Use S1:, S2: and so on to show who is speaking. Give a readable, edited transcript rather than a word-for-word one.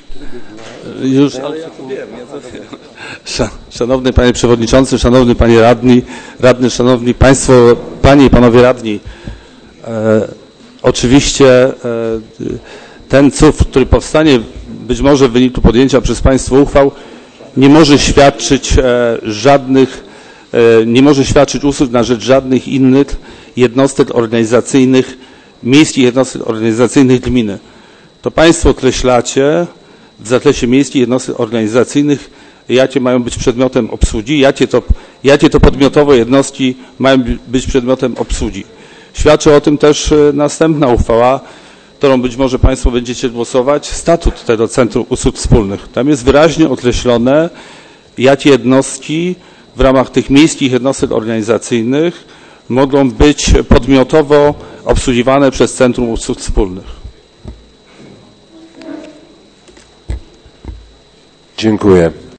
S1: Już, ale ja to wiem. Szanowny Panie Przewodniczący, Szanowny Panie Radny, Szanowni Państwo, Panie i Panowie Radni. Oczywiście ten CUF, który powstanie być może w wyniku podjęcia przez Państwo uchwał, nie może świadczyć usług na rzecz żadnych innych jednostek organizacyjnych, miejskich jednostek organizacyjnych gminy. To Państwo określacie w zakresie miejskich jednostek organizacyjnych, jakie mają być przedmiotem obsługi, jakie to podmiotowe jednostki mają być przedmiotem obsługi. Świadczy o tym też następna uchwała, którą być może Państwo będziecie głosować, statut tego Centrum Usług Wspólnych. Tam jest wyraźnie określone, jakie jednostki w ramach tych miejskich jednostek organizacyjnych mogą być podmiotowo obsługiwane przez Centrum Usług Wspólnych.
S2: Dziękuję.